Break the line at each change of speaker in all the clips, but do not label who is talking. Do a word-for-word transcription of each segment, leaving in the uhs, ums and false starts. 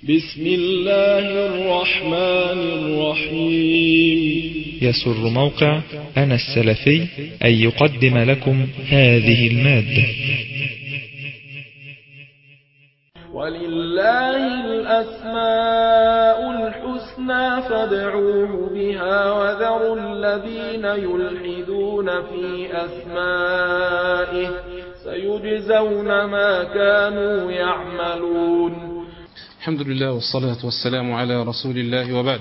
بسم الله الرحمن الرحيم.
يسر موقع أنا السلفي أن يقدم لكم هذه المادة.
ولله الأسماء الحسنى فادعوه بها وذروا الذين يلحدون في أسمائه سيجزون ما كانوا يعملون.
الحمد لله والصلاة والسلام على رسول الله وبعد.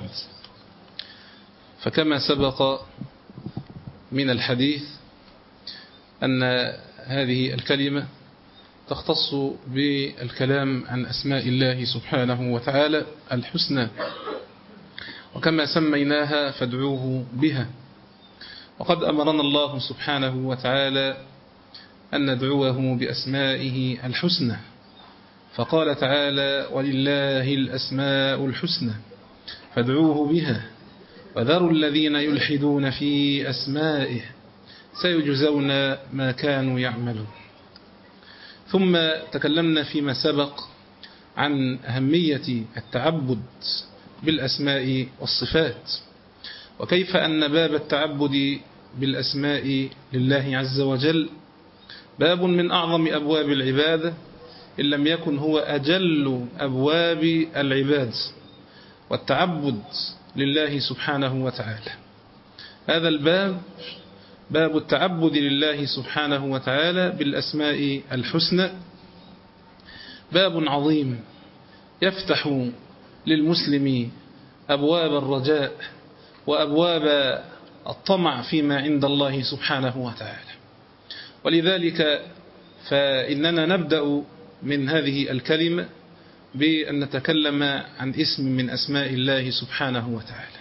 فكما سبق من الحديث أن هذه الكلمة تختص بالكلام عن أسماء الله سبحانه وتعالى الحسنى، وكما سميناها فادعوه بها. وقد أمرنا الله سبحانه وتعالى أن ندعوه بأسمائه الحسنى، فقال تعالى: ولله الأسماء الحسنى فادعوه بها وذروا الذين يلحدون في أسمائه سيجزون ما كانوا يعملون. ثم تكلمنا فيما سبق عن أهمية التعبد بالأسماء والصفات، وكيف أن باب التعبد بالأسماء لله عز وجل باب من أعظم أبواب العبادة، إن لم يكن هو أجل أبواب العباد والتعبد لله سبحانه وتعالى. هذا الباب باب التعبد لله سبحانه وتعالى بالأسماء الحسنى باب عظيم يفتح للمسلم أبواب الرجاء وأبواب الطمع فيما عند الله سبحانه وتعالى. ولذلك فإننا نبدأ من هذه الكلمة بأن نتكلم عن اسم من أسماء الله سبحانه وتعالى.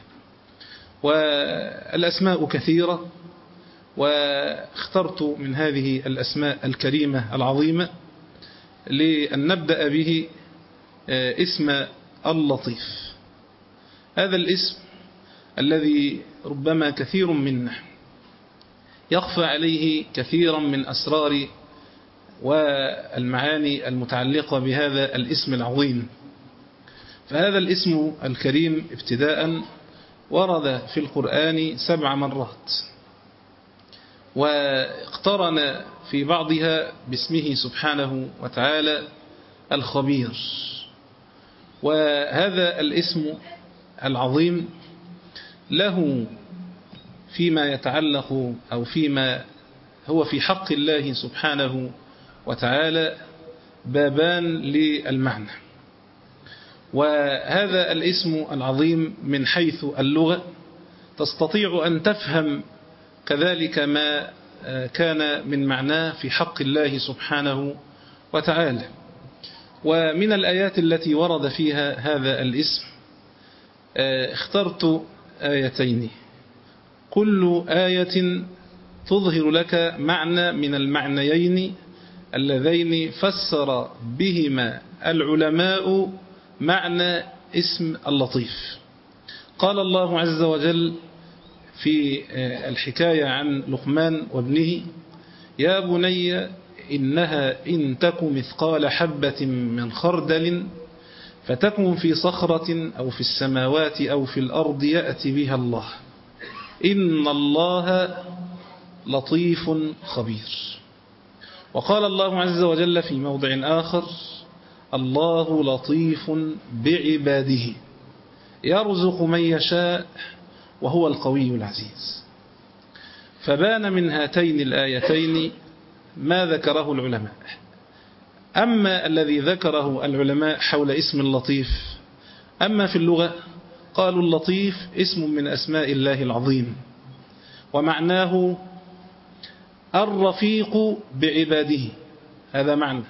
والأسماء كثيرة، واخترت من هذه الأسماء الكريمة العظيمة لأن نبدأ به اسم اللطيف. هذا الاسم الذي ربما كثير منا يخفى عليه كثيرا من أسرار والمعاني المتعلقة بهذا الاسم العظيم. فهذا الاسم الكريم ابتداء ورد في القرآن سبع مرات، واقترن في بعضها باسمه سبحانه وتعالى الخبير. وهذا الاسم العظيم له فيما يتعلق أو فيما هو في حق الله سبحانه وتعالى بابان للمعنى. وهذا الاسم العظيم من حيث اللغة تستطيع أن تفهم كذلك ما كان من معناه في حق الله سبحانه وتعالى. ومن الآيات التي ورد فيها هذا الاسم اخترت آيتين، كل آية تظهر لك معنى من المعنيين اللذين فسر بهما العلماء معنى اسم اللطيف. قال الله عز وجل في الحكاية عن لقمان وابنه: يا بني إنها إن تك مثقال حبة من خردل فتكن في صخرة أو في السماوات أو في الأرض يأتي بها الله إن الله لطيف خبير. وقال الله عز وجل في موضع آخر: الله لطيف بعباده يرزق من يشاء وهو القوي العزيز. فبان من هاتين الآيتين ما ذكره العلماء. أما الذي ذكره العلماء حول اسم اللطيف، أما في اللغة قالوا اللطيف اسم من أسماء الله العظيم، ومعناه الرفيق بعباده، هذا معنى.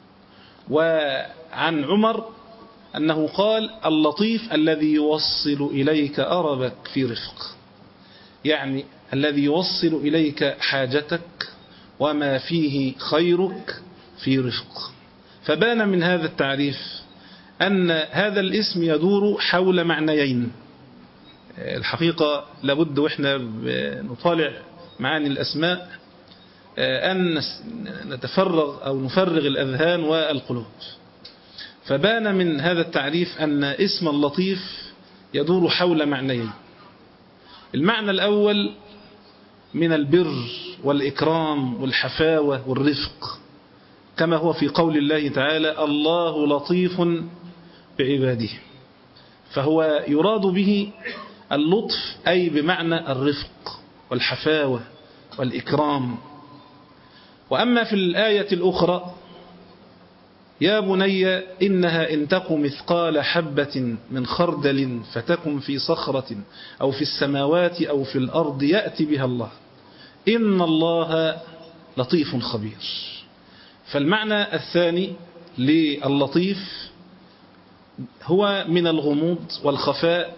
وعن عمر أنه قال: اللطيف الذي يوصل إليك أربك في رفق، يعني الذي يوصل إليك حاجتك وما فيه خيرك في رفق. فبان من هذا التعريف أن هذا الاسم يدور حول معنيين. الحقيقة لابد وإحنا نطالع معاني الأسماء أن نتفرغ أو نفرغ الأذهان والقلوب. فبان من هذا التعريف أن اسم اللطيف يدور حول معنيين. المعنى الأول من البر والإكرام والحفاوة والرفق، كما هو في قول الله تعالى الله لطيف بعباده، فهو يراد به اللطف أي بمعنى الرفق والحفاوة والإكرام. وأما في الآية الأخرى يا بني إنها إن تك مثقال حبة من خردل فتكن في صخرة أو في السماوات أو في الأرض يأتي بها الله إن الله لطيف خبير. فالمعنى الثاني للطيف هو من الغموض والخفاء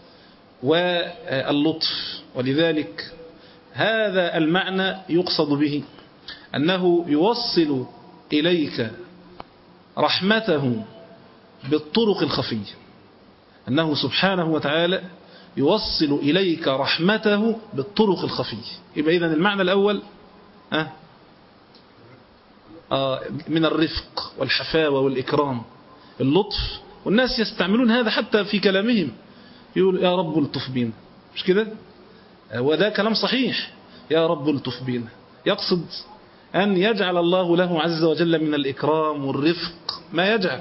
واللطف، ولذلك هذا المعنى يقصد به أنه يوصل إليك رحمته بالطرق الخفية، أنه سبحانه وتعالى يوصل إليك رحمته بالطرق الخفية. يبقى إذن المعنى الأول أه آه من الرفق والحفاوة والإكرام اللطف، والناس يستعملون هذا حتى في كلامهم، يقول يا رب الطف بينا، مش كده؟ وده كلام صحيح، يا رب الطف بينا، يقصد أن يجعل الله له عز وجل من الإكرام والرفق ما يجعل.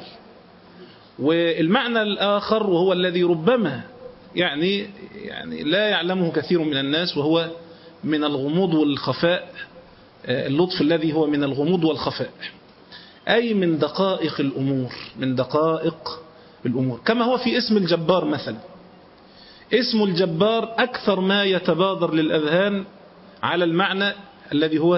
والمعنى الآخر وهو الذي ربما يعني يعني لا يعلمه كثير من الناس، وهو من الغموض والخفاء، اللطف الذي هو من الغموض والخفاء أي من دقائق الأمور، من دقائق الأمور، كما هو في اسم الجبار مثلا. اسم الجبار أكثر ما يتبادر للأذهان على المعنى الذي هو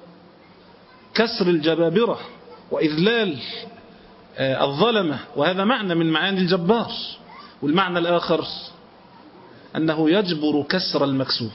كسر الجبابرة وإذلال الظلمة، وهذا معنى من معاني الجبار. والمعنى الآخر أنه يجبر كسر المكسور.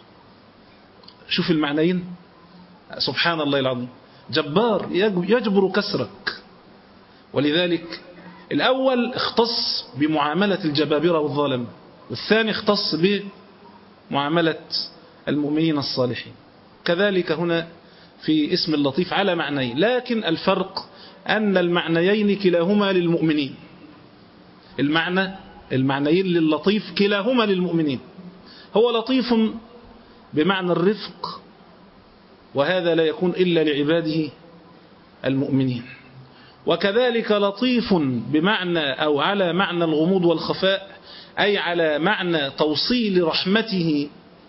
شوف المعنيين، سبحان الله العظيم، جبار يجبر كسرك. ولذلك الأول اختص بمعاملة الجبابرة والظالم، والثاني اختص بمعاملة المؤمنين الصالحين. كذلك هنا في اسم اللطيف على معنيين، لكن الفرق أن المعنيين كلاهما للمؤمنين. المعنى المعنيين للطيف كلاهما للمؤمنين. هو لطيف بمعنى الرفق، وهذا لا يكون إلا لعباده المؤمنين. وكذلك لطيف بمعنى أو على معنى الغموض والخفاء، أي على معنى توصيل رحمته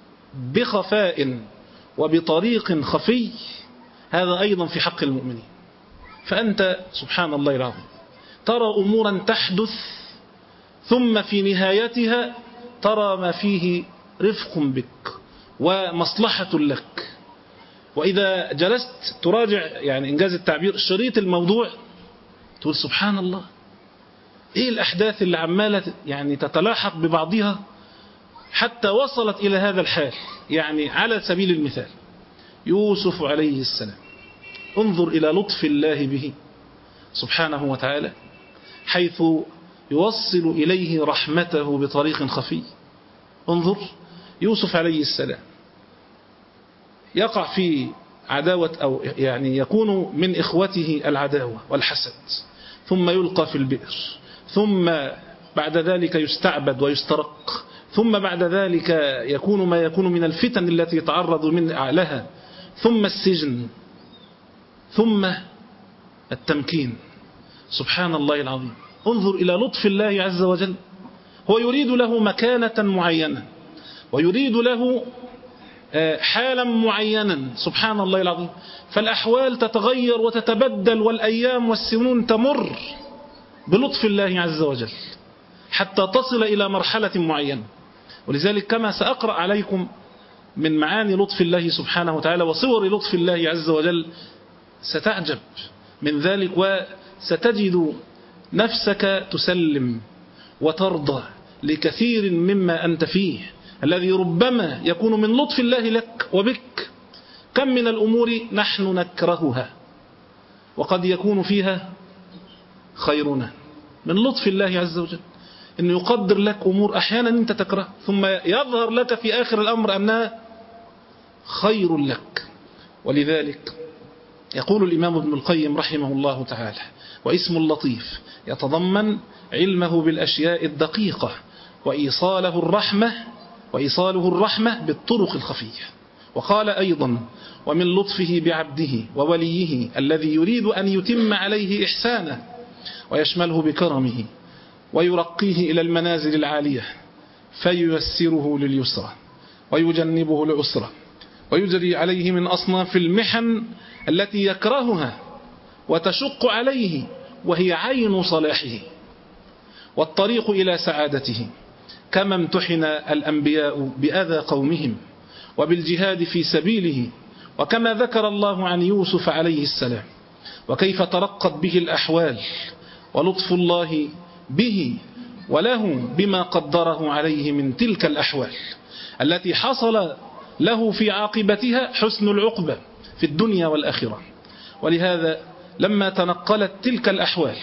بخفاء وبطريق خفي، هذا أيضا في حق المؤمنين. فأنت سبحان الله العظيم ترى أمورا تحدث ثم في نهايتها ترى ما فيه رفق بك ومصلحة لك. وإذا جلست تراجع يعني إنجاز التعبير شريط الموضوع تقول سبحان الله، إيه الأحداث اللي عمالة يعني تتلاحق ببعضها حتى وصلت إلى هذا الحال. يعني على سبيل المثال يوسف عليه السلام، انظر إلى لطف الله به سبحانه وتعالى، حيث يوصل إليه رحمته بطريق خفي. انظر يوسف عليه السلام يقع في عداوة أو يعني يكون من إخوته العداوة والحسد، ثم يلقى في البئر، ثم بعد ذلك يستعبد ويسترق، ثم بعد ذلك يكون ما يكون من الفتن التي يتعرض من لها، ثم السجن، ثم التمكين. سبحان الله العظيم، انظر إلى لطف الله عز وجل. هو يريد له مكانة معينة ويريد له حالا معينا، سبحان الله العظيم. فالأحوال تتغير وتتبدل والأيام والسنون تمر بلطف الله عز وجل حتى تصل إلى مرحلة معينة. ولذلك كما سأقرأ عليكم من معاني لطف الله سبحانه وتعالى وصور لطف الله عز وجل ستعجب من ذلك، وستجد نفسك تسلم وترضى لكثير مما أنت فيه، الذي ربما يكون من لطف الله لك وبك. كم من الأمور نحن نكرهها وقد يكون فيها خيرنا، من لطف الله عز وجل أنه يقدر لك أمور أحيانا أنت تكره، ثم يظهر لك في آخر الأمر أنها خير لك. ولذلك يقول الإمام ابن القيم رحمه الله تعالى واسم اللطيف يتضمن علمه بالأشياء الدقيقة وإيصاله الرحمة وإيصاله الرحمة بالطرق الخفية. وقال أيضا: ومن لطفه بعبده ووليه الذي يريد أن يتم عليه إحسانه ويشمله بكرمه ويرقيه إلى المنازل العالية فييسره لليسرى ويجنبه العسرى ويجري عليه من أصناف المحن التي يكرهها وتشق عليه وهي عين صلاحه والطريق إلى سعادته، كما امتحن الأنبياء بأذى قومهم وبالجهاد في سبيله، وكما ذكر الله عن يوسف عليه السلام وكيف ترقت به الأحوال ولطف الله به وله بما قدره عليه من تلك الأحوال التي حصل له في عاقبتها حسن العقبة في الدنيا والآخرة. ولهذا لما تنقلت تلك الأحوال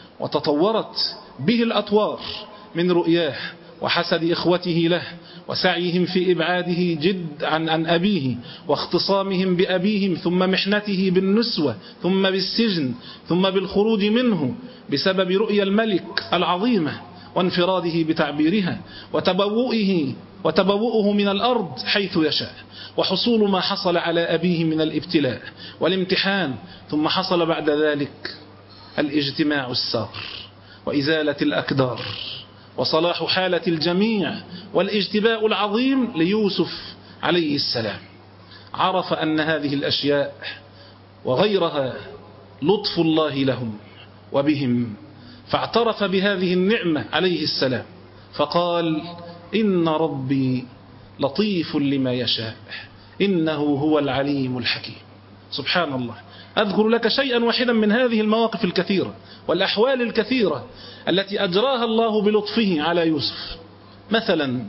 وتطورت به الأطوار من رؤياه وحسد إخوته له وسعيهم في إبعاده جد عن, عن أبيه واختصامهم بأبيهم ثم محنته بالنسوة ثم بالسجن ثم بالخروج منه بسبب رؤيا الملك العظيمة وانفراده بتعبيرها وتبوؤه وتبوؤه من الأرض حيث يشاء وحصول ما حصل على أبيه من الابتلاء والامتحان، ثم حصل بعد ذلك الاجتماع السار وإزالة الأكدار وصلاح حالة الجميع والاجتباء العظيم ليوسف عليه السلام. عرف أن هذه الأشياء وغيرها لطف الله لهم وبهم، فاعترف بهذه النعمة عليه السلام فقال: إن ربي لطيف لما يشاء إنه هو العليم الحكيم. سبحان الله. أذكر لك شيئا واحدا من هذه المواقف الكثيرة والأحوال الكثيرة التي أجراها الله بلطفه على يوسف. مثلا،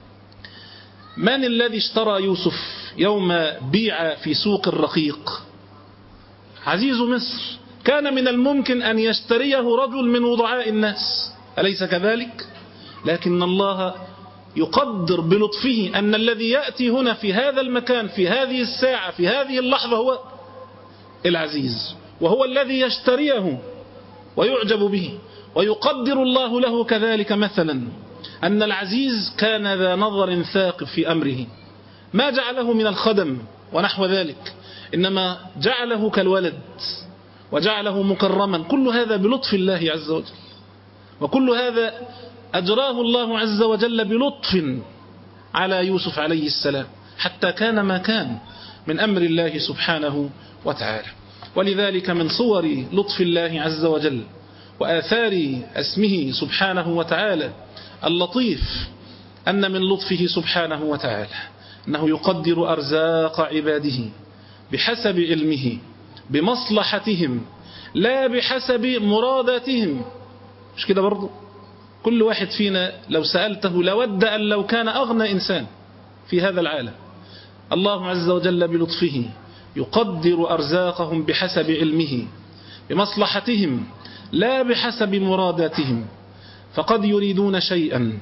من الذي اشترى يوسف يوم بيع في سوق الرقيق؟ عزيز مصر. كان من الممكن أن يشتريه رجل من وضعاء الناس، أليس كذلك؟ لكن الله يقدر بلطفه أن الذي يأتي هنا في هذا المكان في هذه الساعة في هذه اللحظة هو العزيز، وهو الذي يشتريه ويعجب به. ويقدر الله له كذلك مثلا أن العزيز كان ذا نظر ثاقب في أمره، ما جعله من الخدم ونحو ذلك، إنما جعله كالولد وجعله مكرما. كل هذا بلطف الله عز وجل، وكل هذا أجراه الله عز وجل بلطف على يوسف عليه السلام حتى كان ما كان من أمر الله سبحانه وتعالى. ولذلك من صور لطف الله عز وجل وآثار اسمه سبحانه وتعالى اللطيف أن من لطفه سبحانه وتعالى أنه يقدر أرزاق عباده بحسب علمه بمصلحتهم لا بحسب مراداتهم. مش كده برضو؟ كل واحد فينا لو سألته لود أن لو كان أغنى إنسان في هذا العالم. الله عز وجل بلطفه يقدر أرزاقهم بحسب علمه بمصلحتهم لا بحسب مراداتهم، فقد يريدون شيئا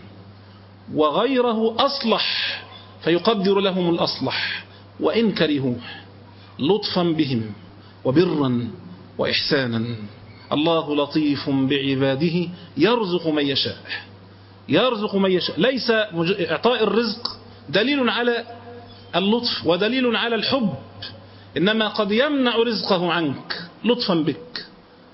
وغيره أصلح فيقدر لهم الأصلح وإن كرهوه لطفا بهم وبرا وإحسانا. الله لطيف بعباده يرزق من يشاء يرزق من يشاء. ليس إعطاء الرزق دليل على اللطف ودليل على الحب، إنما قد يمنع رزقه عنك لطفا بك.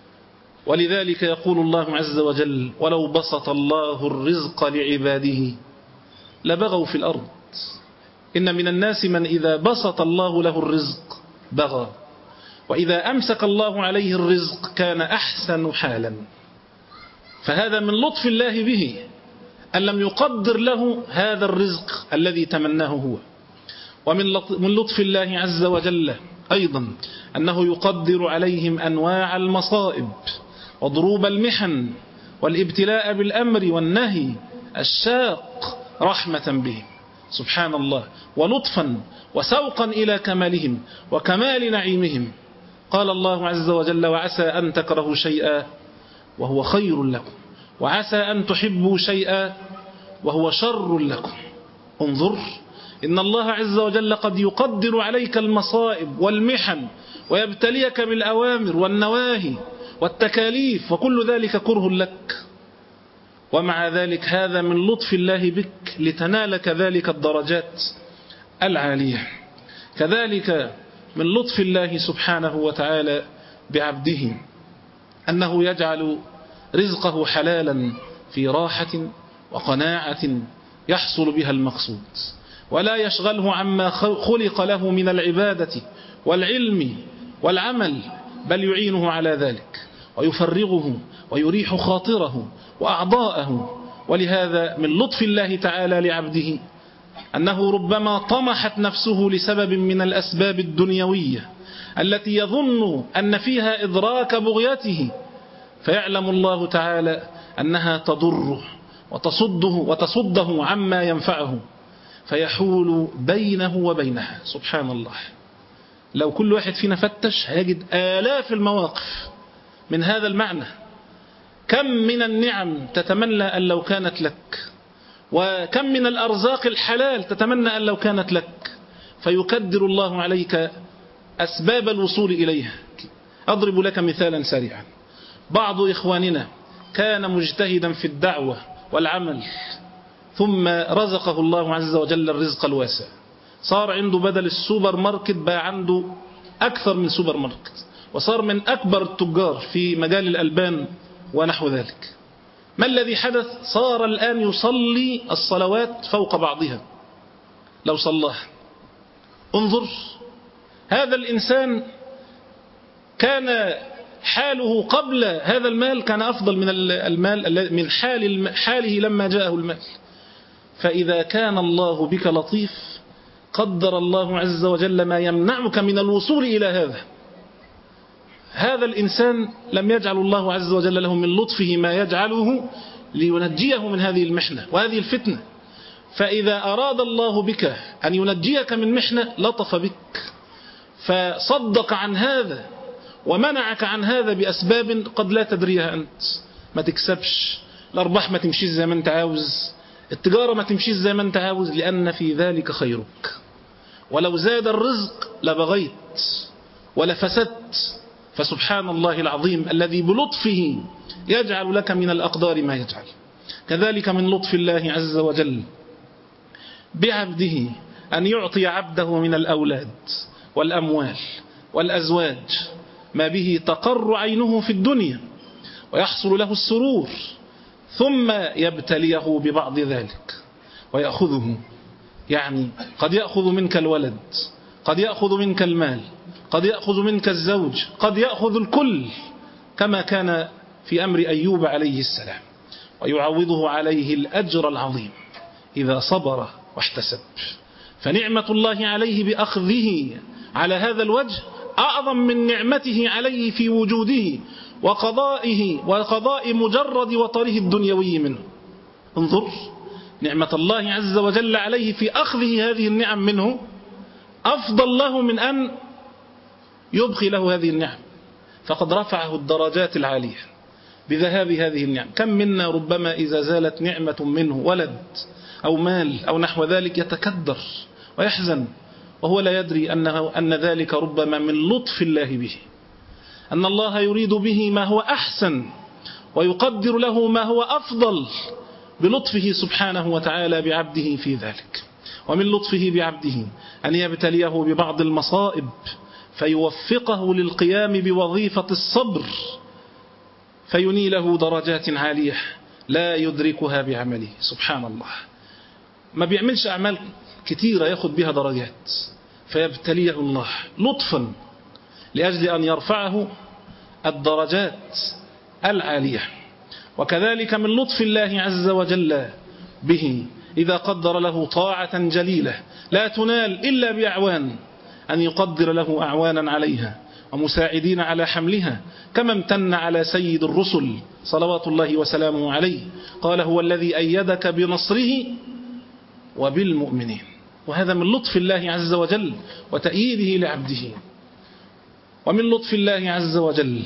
ولذلك يقول الله عز وجل: ولو بسط الله الرزق لعباده لبغوا في الأرض. إن من الناس من إذا بسط الله له الرزق بغى، وإذا أمسك الله عليه الرزق كان أحسن حالا. فهذا من لطف الله به أن لم يقدر له هذا الرزق الذي تمناه هو. ومن لطف الله عز وجل أيضا أنه يقدر عليهم أنواع المصائب وضروب المحن والابتلاء بالأمر والنهي الشاق رحمة بهم سبحان الله ولطفا وسوقا إلى كمالهم وكمال نعيمهم. قال الله عز وجل: وعسى أن تكرهوا شيئا وهو خير لكم وعسى أن تحبوا شيئا وهو شر لكم. انظر، إن الله عز وجل قد يقدر عليك المصائب والمحن ويبتليك بالأوامر والنواهي والتكاليف وكل ذلك كره لك، ومع ذلك هذا من لطف الله بك لتنال كذلك الدرجات العالية. كذلك من لطف الله سبحانه وتعالى بعبده أنه يجعل رزقه حلالا في راحة وقناعة يحصل بها المقصود، ولا يشغله عما خلق له من العبادة والعلم والعمل، بل يعينه على ذلك ويفرغه ويريح خاطره وأعضاءه. ولهذا من لطف الله تعالى لعبده أنه ربما طمحت نفسه لسبب من الأسباب الدنيوية التي يظن أن فيها إدراك بغيته، فيعلم الله تعالى أنها تضره وتصده, وتصده عما ينفعه، فيحول بينه وبينها. سبحان الله، لو كل واحد فينا فتش هيجد آلاف المواقف من هذا المعنى. كم من النعم تتمنى أن لو كانت لك، وكم من الأرزاق الحلال تتمنى أن لو كانت لك، فيكدر الله عليك أسباب الوصول إليها. أضرب لك مثالا سريعا. بعض إخواننا كان مجتهدا في الدعوة والعمل، ثم رزقه الله عز وجل الرزق الواسع، صار عنده بدل السوبر ماركت بقى عنده أكثر من سوبر ماركت، وصار من أكبر التجار في مجال الألبان ونحو ذلك. ما الذي حدث؟ صار الآن يصلي الصلوات فوق بعضها لو صلاها. انظر، هذا الإنسان كان حاله قبل هذا المال كان أفضل من المال من حال حاله لما جاءه المال. فإذا كان الله بك لطيف قدر الله عز وجل ما يمنعك من الوصول إلى هذا. هذا الإنسان لم يجعل الله عز وجل له من لطفه ما يجعله لينجيه من هذه المحنة وهذه الفتنة. فإذا أراد الله بك أن ينجيك من محنة لطف بك، فصدق عن هذا ومنعك عن هذا بأسباب قد لا تدريها أنت. ما تكسبش، الأرباح ما تمشيش زي ما أنت عاوز، التجارة ما تمشيش زي ما أنت عاوز، لأن في ذلك خيرك. ولو زاد الرزق لبغيت ولفسدت. فسبحان الله العظيم الذي بلطفه يجعل لك من الأقدار ما يجعل. كذلك من لطف الله عز وجل بعبده أن يعطي عبده من الأولاد والأموال والأزواج ما به تقر عينه في الدنيا ويحصل له السرور، ثم يبتليه ببعض ذلك ويأخذه. يعني قد يأخذ منك الولد، قد يأخذ منك المال، قد يأخذ منك الزوج، قد يأخذ الكل، كما كان في أمر أيوب عليه السلام، ويعوضه عليه الأجر العظيم إذا صبر واحتسب. فنعمة الله عليه بأخذه على هذا الوجه أعظم من نعمته عليه في وجوده وقضائه وقضاء مجرد وطره الدنيوي منه. انظر، نعمة الله عز وجل عليه في أخذه هذه النعم منه أفضل له من أن يبقي له هذه النعم، فقد رفعه الدرجات العالية بذهاب هذه النعم. كم منا ربما إذا زالت نعمة منه، ولد أو مال أو نحو ذلك، يتكدر ويحزن وهو لا يدري أنه أن ذلك ربما من لطف الله به، أن الله يريد به ما هو أحسن ويقدر له ما هو أفضل بلطفه سبحانه وتعالى بعبده في ذلك. ومن لطفه بعبده أن يبتليه ببعض المصائب فيوفقه للقيام بوظيفة الصبر فينيله درجات عالية لا يدركها بعمله. سبحان الله، ما بيعملش أعمال كثيرة ياخد بها درجات، فيبتليه الله لطفا لأجل أن يرفعه الدرجات العالية. وكذلك من لطف الله عز وجل به إذا قدر له طاعة جليلة لا تنال إلا بأعوان، أن يقدر له أعوانا عليها ومساعدين على حملها، كما امتن على سيد الرسل صلوات الله وسلامه عليه، قال هو الذي أيدك بنصره وبالمؤمنين. وهذا من لطف الله عز وجل وتأييده لعبده. ومن لطف الله عز وجل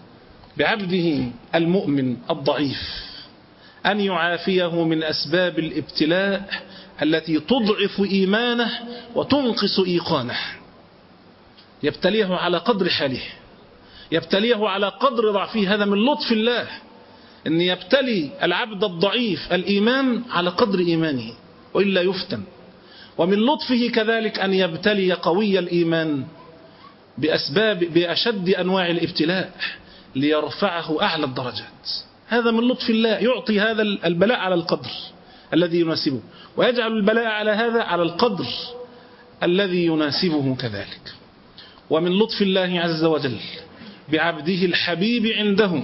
بعبده المؤمن الضعيف أن يعافيه من أسباب الابتلاء التي تضعف إيمانه وتنقص إيقانه. يبتليه على قدر حاله، يبتليه على قدر ضعفه. هذا من لطف الله، أن يبتلي العبد الضعيف الإيمان على قدر إيمانه وإلا يفتن. ومن لطفه كذلك أن يبتلي قوي الإيمان بأسباب بأشد أنواع الابتلاء ليرفعه أعلى الدرجات. هذا من لطف الله، يعطي هذا البلاء على القدر الذي يناسبه، ويجعل البلاء على هذا على القدر الذي يناسبه كذلك. ومن لطف الله عز وجل بعبده الحبيب عنده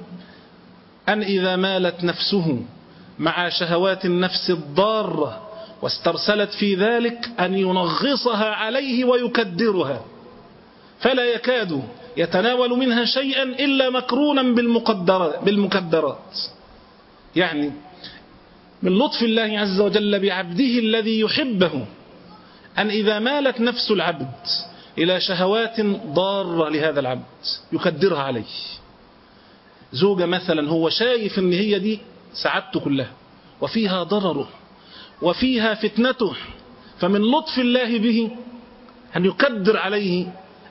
أن إذا مالت نفسه مع شهوات النفس الضارة واسترسلت في ذلك أن ينغصها عليه ويكدرها، فلا يكاد يتناول منها شيئا إلا مكرونا بالمكدرات. يعني من لطف الله عز وجل بعبده الذي يحبه أن إذا مالت نفس العبد إلى شهوات ضارة لهذا العبد يكدرها عليه. زوجة مثلا هو شايف أن هي دي سعادته كلها وفيها ضرره وفيها فتنته، فمن لطف الله به أن يكدر عليه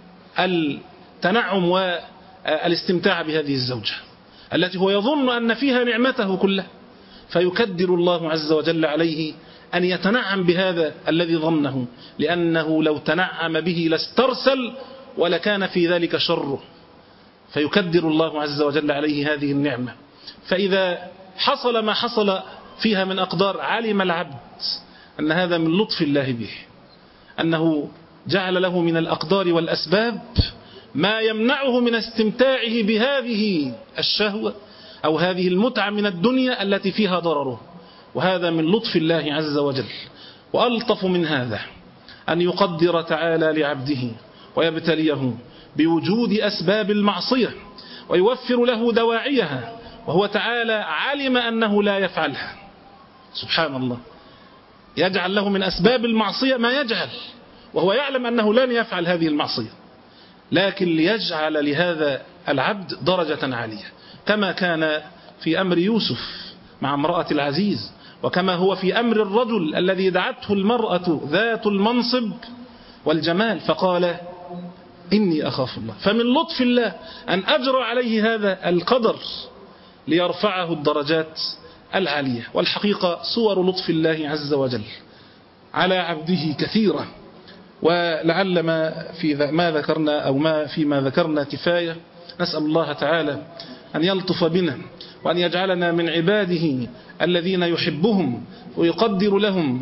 التنعم والاستمتاع بهذه الزوجة التي هو يظن أن فيها نعمته كلها، فيكدر الله عز وجل عليه أن يتنعم بهذا الذي ظنه، لأنه لو تنعم به لاسترسل ولكان في ذلك شره، فيكدر الله عز وجل عليه هذه النعمة. فإذا حصل ما حصل فيها من أقدار علم العبد أن هذا من لطف الله به، أنه جعل له من الأقدار والأسباب ما يمنعه من استمتاعه بهذه الشهوة أو هذه المتعة من الدنيا التي فيها ضرره. وهذا من لطف الله عز وجل. وألطف من هذا أن يقدر تعالى لعبده ويبتليه بوجود أسباب المعصية ويوفر له دواعيها، وهو تعالى علم أنه لا يفعلها. سبحان الله، يجعل له من أسباب المعصية ما يجعل وهو يعلم أنه لن يفعل هذه المعصية، لكن ليجعل لهذا العبد درجة عالية، كما كان في أمر يوسف مع امرأة العزيز، وكما هو في أمر الرجل الذي دعته المرأة ذات المنصب والجمال فقال إني أخاف الله. فمن لطف الله أن أجرى عليه هذا القدر ليرفعه الدرجات العالية. والحقيقة صور لطف الله عز وجل على عبده كثيرة، ولعل ما في ما ذكرنا أو ما فيما ذكرنا كفاية. نسأل الله تعالى أن يلطف بنا وأن يجعلنا من عباده الذين يحبهم ويقدر لهم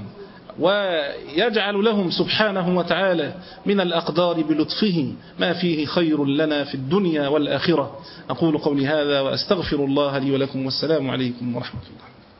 ويجعل لهم سبحانه وتعالى من الأقدار بلطفه ما فيه خير لنا في الدنيا والآخرة. أقول قولي هذا وأستغفر الله لي ولكم، والسلام عليكم ورحمة الله.